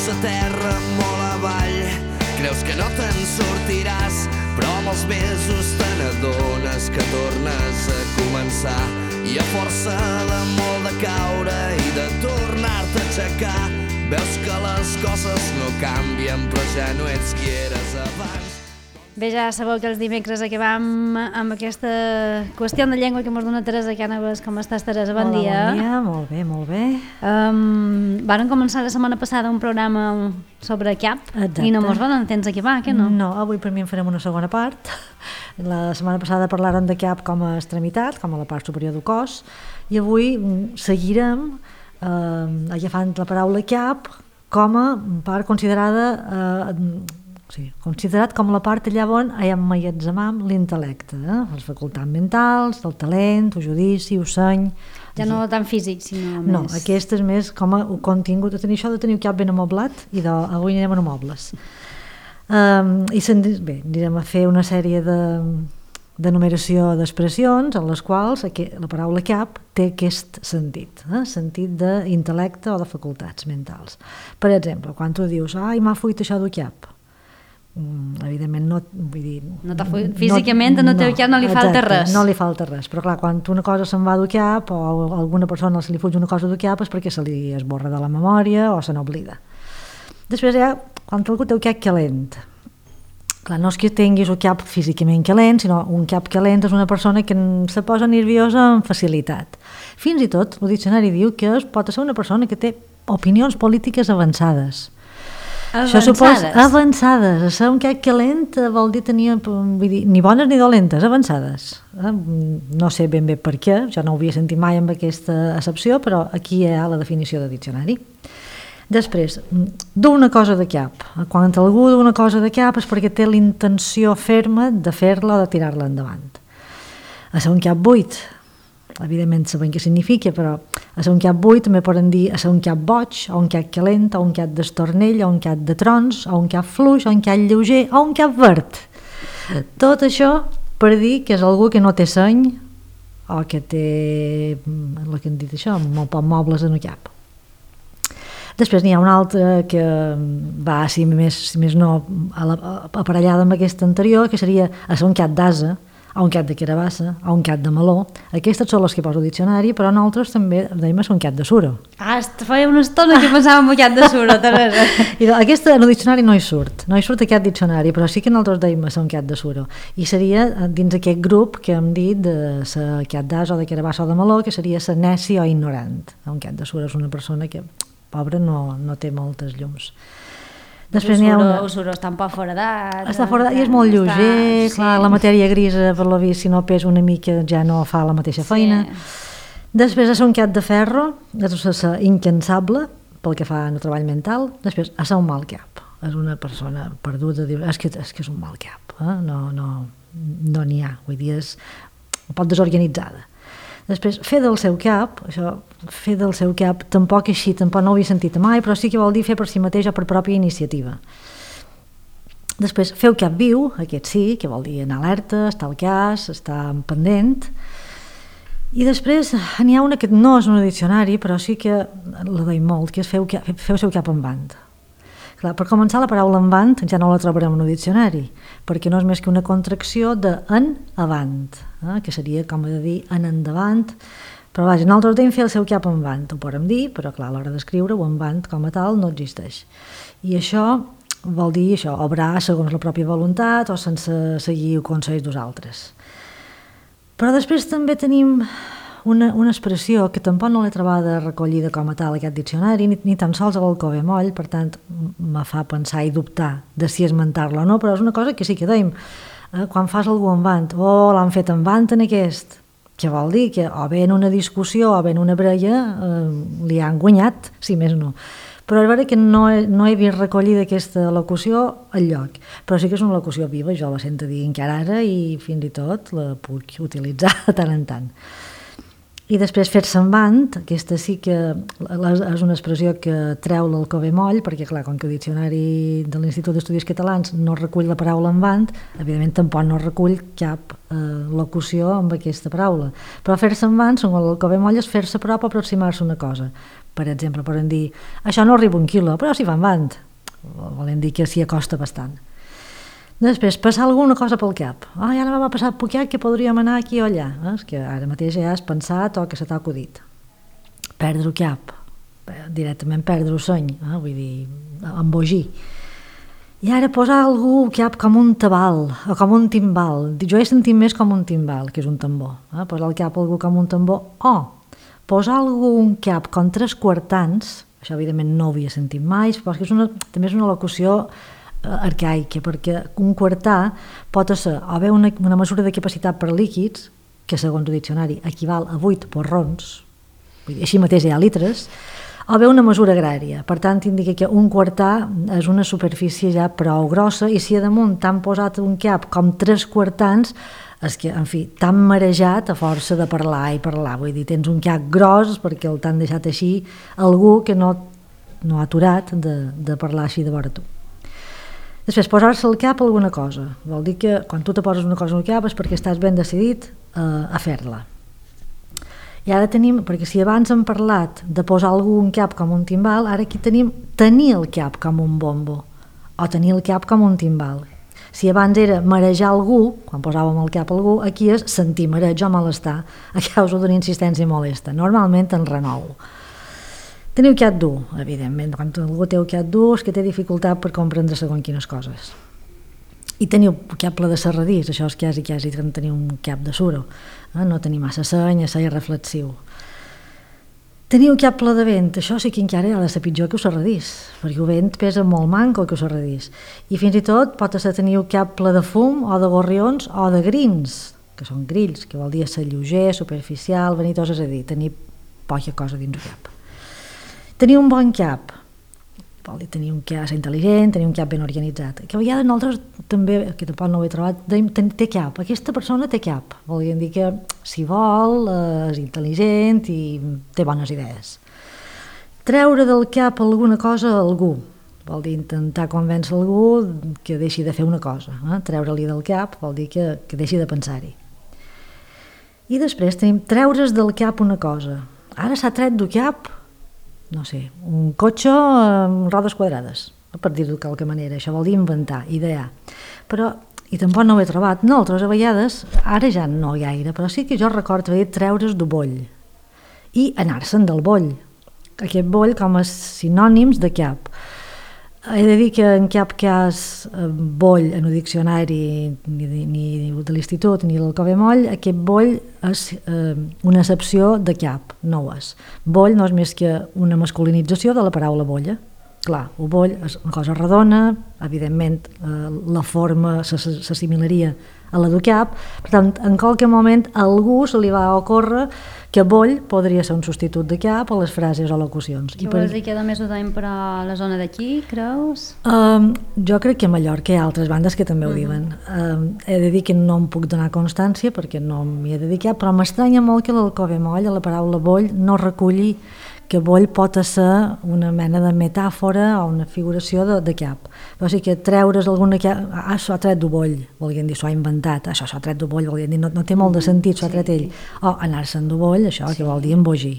la terra molt avall. Creus que no te'n sortiràs, però amb els mesos te n'adones que tornes a començar. I a força de molt de caure i de tornar-te a aixecar, veus que les coses no canvien, però ja no ets qui eres abans. Bé, ja sabeu que els dimecres acabam amb aquesta qüestió de llengua que ens dona Teresa Cànovas. Com estàs, Teresa? Bon dia. Bon dia, molt bé, molt bé. Varen començar la setmana passada un programa sobre CAP. Exacte. I no mos van temps acabar, que no? No, avui per mi en farem una segona part. La setmana passada parlàrem de CAP com a extremitat, com a la part superior del cos, i avui seguirem agafant la paraula CAP com a part considerada... considerat com la part allà on emmagatzemam l'intel·lecte, les facultats mentals, el talent, el judici, el seny... Ja no tan físic, sinó més... No, aquest és més com a contingut de tenir això, de tenir el cap ben amoblat, i avui anirem a mobles. I bé, anirem a fer una sèrie de numeració d'expressions en les quals la paraula cap té aquest sentit, sentit d'intel·lecte o de facultats mentals. Per exemple, quan tu dius m'ha fuit això del cap, evidentment no, vull dir, físicament no teu cap no li falta res. No li falta res, però clar, quan una cosa se'n va del cap o a alguna persona se li fuig una cosa del cap és perquè se li esborra de la memòria o se n'oblida. Després hi ha quan algú té el cap calent. Clar, no és que tinguis el cap físicament calent, sinó un cap calent és una persona que se posa nerviosa amb facilitat. Fins i tot el diccionari diu que pot ser una persona que té opinions polítiques avançades. Avançades. Ser un cap calent vol dir tenir, vull dir, ni bones ni dolentes, avançades. No sé ben bé per què, jo no ho havia sentit mai amb aquesta accepció, però aquí hi ha la definició de diccionari. Després, dur una cosa de cap. Quan algú du una cosa de cap és perquè té la intenció ferma de fer-la o de tirar-la endavant. A ser un cap buit, evidentment sabem què significa, però a ser un cap buit també poden dir a ser un cap boig, o un cap calent, o un cap d'estornell, o un cap de trons, o un cap fluix, o un cap lleuger, o un cap verd. Tot això per dir que és algú que no té seny o que té, el que hem dit això, molt poc mobles en el cap. Després n'hi ha una altra que va, si més no, aparellada amb aquesta anterior, que seria a ser un cap d'ase, o un cap de carabassa, o un cap de meló. Aquestes són les que poso al diccionari, però nosaltres també dèiem un cap de suro. Feia una estona que pensàvem un cap de suro, Teresa. I aquesta en el diccionari no hi surt aquest diccionari, però sí que nosaltres dèiem un cap de suro. I seria dins aquest grup que hem dit de ser cap d'ase o de carabassa o de meló, que seria ser neci o ignorant. Un cap de suro és una persona que, pobra, no té moltes llums. Després n'hi ha una... El suro està un poc foradat. Està foradat i és molt lleuger, clar, la matèria grisa, per lo vist, si no pesa una mica ja no fa la mateixa feina. Després, a ser un cap de ferro, és a ser incansable, pel que fa al treball mental. Després, a ser un mal cap. És una persona perduda, és que és un mal cap, no n'hi ha, vull dir, és un poc desorganitzada. Després, fer del seu cap, tampoc no ho havia sentit mai, però sí que vol dir fer per si mateix o per pròpia iniciativa. Després, fer el cap viu, aquest sí, que vol dir anar alerta, estar al cas, estar pendent. I després n'hi ha una que no és un diccionari, però sí que la deim molt, que és fer el seu cap en banda. Clar, per començar, la paraula en band ja no la trobarem en un diccionari, perquè no és més que una contracció de en avant, que seria com de dir en endavant, però vaja, nosaltres dèiem fer el seu cap en band, ho podem dir, però clar, a l'hora d'escriure-ho en band com a tal no existeix. I això vol dir obrar segons la pròpia voluntat o sense seguir consells dels altres. Però després també tenim una expressió que tampoc no l'he trobada recollida com a tal aquest diccionari, ni tan sols a l'Alcover Moll, per tant me fa pensar i dubtar de si esmentar-la o no, però és una cosa que sí que dèiem, quan fas algú en band, l'han fet en band en aquest, que vol dir que o bé en una discussió o bé en una brella li han guanyat, si més no. Però és veritat que no he vist recollida aquesta locució al lloc, però sí que és una locució viva, jo la sento dir encara ara i fins i tot la puc utilitzar de tant en tant. I després fer-se en band, aquesta sí que és una expressió que treu l'Alcover Moll, perquè clar, com que el diccionari de l'Institut d'Estudis Catalans no recull la paraula en band, evidentment tampoc no recull cap locució amb aquesta paraula. Però fer-se en band, segons l'Alcover Moll, és fer-se prop o aproximar-se una cosa. per exemple, poden dir això no arriba 1 quilo, però si van vant, volen dir que s'hi acosta bastant. Després, passar alguna cosa pel cap. I ara m'ha passat poquet que podríem anar aquí o allà. És que ara mateix ja has pensat o que se t'ha acudit. Perdre el cap, directament perdre el seny, vull dir, embogir. I ara posar algú cap com un tabal o com un timbal. Jo he sentit més com un timbal, que és un tambor. Posar el cap algú com un tambor. Posar algú un cap com 3 quartans, això evidentment no ho havia sentit mai, però és que també és una locució arcaica, perquè un quartà pot ser o bé una mesura de capacitat per líquids, que segons el diccionari equival a 8 porrons, així mateix hi ha litres, o bé una mesura agrària. Per tant, indica que un quartà és una superfície ja prou grossa, i si a damunt t'han posat un cap com 3 quartans, és que, en fi, t'han marejat a força de parlar i parlar. Vull dir, tens un cap gros perquè el t'han deixat així algú que no ha aturat de parlar així de vora tu. Després, posar-se al cap alguna cosa. Vol dir que quan tu te poses una cosa al cap és perquè estàs ben decidit a fer-la. I ara tenim, perquè si abans hem parlat de posar algú un cap com un timbal, ara aquí tenim tenir el cap com un bombo o tenir el cap com un timbal. Si abans era marejar algú, quan posàvem el cap a algú, aquí és sentir mareig o malestar a causa d'una insistència molesta, normalment en renou. Teniu cap dur, evidentment. Quan algú té el cap dur és que té dificultat per comprendre segons quines coses. I teniu cap ple de serradís, això és quasi que teniu un cap de suro. No tenir massa seny, és reflexiu. Teniu cap ple de vent, això sí que encara ha de ser pitjor que el serradís, perquè el vent pesa molt manco que el serradís. I fins i tot pot ser teniu cap ple de fum o de gorrions o de grins, que són grills, que vol dir ser lleuger, superficial, vanitós, és a dir, tenir poca cosa dins el cap. Tenir un bon cap, vol dir tenir un cap intel·ligent, tenir un cap ben organitzat, que a vegades nosaltres també, que tampoc no ho he trobat, té cap, aquesta persona té cap, vol dir que si vol és intel·ligent i té bones idees. Treure del cap alguna cosa a algú, vol dir intentar convèncer algú que deixi de fer una cosa, treure-li del cap vol dir que deixi de pensar-hi. I després tenim treure's del cap una cosa. Ara s'ha tret del cap, no sé, un cotxe amb rodes quadrades, per dir-ho de qualque manera. Això vol dir inventar, idear. Però, i tampoc no ho he trobat, nosaltres a vegades, ara ja no gaire, però sí que jo recordo treure's del boll i anar-se'n del boll. Aquest boll com a sinònims de cap. He de dir que en cap cas boll en el diccionari ni de l'institut ni del Covemoll, aquest boll és una accepció de cap, no ho és. Boll no és més que una masculinització de la paraula bolla. Clar, el boll és una cosa redona, evidentment la forma s'assimilaria a la del cap, per tant, en qualque moment a algú se li va ocórrer que boll podria ser un substitut de cap a les frases o locucions. Què vols dir que només ho deim per a la zona d'aquí, creus? Jo crec que a Mallorca hi ha altres bandes que també ho diuen. He de dir que no em puc donar constància perquè no m'hi he dedicat, però m'estranya molt que l'Alcovemoll, a la paraula boll, no reculli que boll pot ser una mena de metàfora o una figuració de cap. O sigui que treure's alguna cap, s'ho ha tret del boll, volien dir, s'ho ha inventat, això s'ho ha tret del boll, volien dir, no té molt de sentit, s'ho ha tret ell. O anar-se'n del boll, això que vol dir embogir.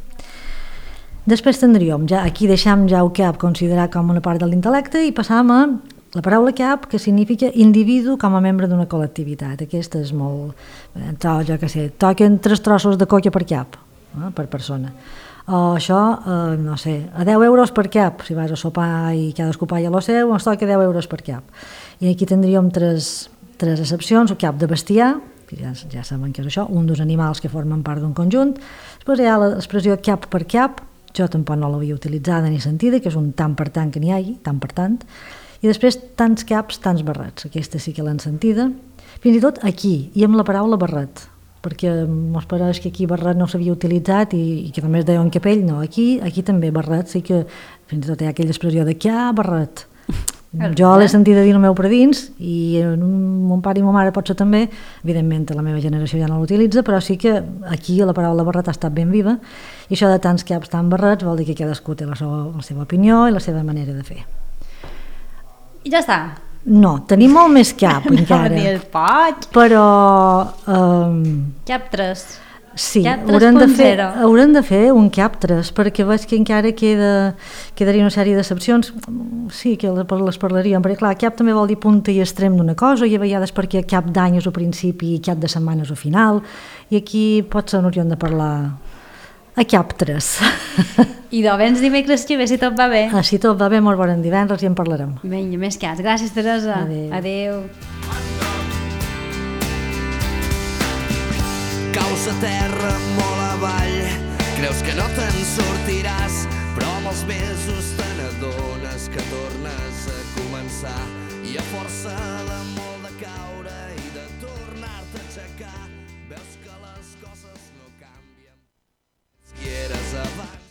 Després tindríem, aquí deixem ja el cap considerat com una part de l'intel·lecte i passam a la paraula cap, que significa individu com a membre d'una col·lectivitat. Aquesta és molt... jo què sé, toquen 3 trossos de coca per cap, per persona. O això, no sé, a 10 euros per cap, si vas a sopar i cadascú paga lo seu, ens toca 10 euros per cap. I aquí tindríem tres excepcions, el cap de bestiar, que ja saben què és això, un dels animals que formen part d'un conjunt. Després hi ha l'expressió cap per cap, jo tampoc no l'havia utilitzada ni sentida, que és un tant per tant que n'hi hagi, tant per tant. I després tants caps, tants barrets, aquesta sí que l'han sentida. Fins i tot aquí, i amb la paraula barret, perquè mos pareix que aquí barret no s'havia utilitzat i que només deien capell, no, aquí també barret, sí que fins i tot hi ha aquella expressió de què barret. Jo l'he sentit a dir el meu per dins i mon pare i ma mare potser també, evidentment la meva generació ja no l'utilitza, però sí que aquí la paraula barret ha estat ben viva i això de tants caps, tants barrets vol dir que cadascú té la seva opinió i la seva manera de fer. I ja està. No, tenim molt més cap encara. Poig. Però... Cap 3. Sí, Cap haurem de fer un cap 3, perquè veig que encara quedaria una sèrie d'excepcions. Sí, que les parlaríem, perquè clar, cap també vol dir punta i extrem d'una cosa, i a vegades perquè cap d'any és al principi i cap de setmana és al final, i aquí potser n'hauríem de parlar a cap 3. I de vens dimecres que ve, si tot va bé. Si tot va bé, ens veurem divendres i en parlarem. Vinga, més cas. Gràcies, Teresa. Adéu. Caus a terra molt avall, creus que no te'n sortiràs, però amb els mesos te n'adones que tornes a començar, i a força de molt de caure i de tornar-te a aixecar, veus que les coses no canvien. Si eres abans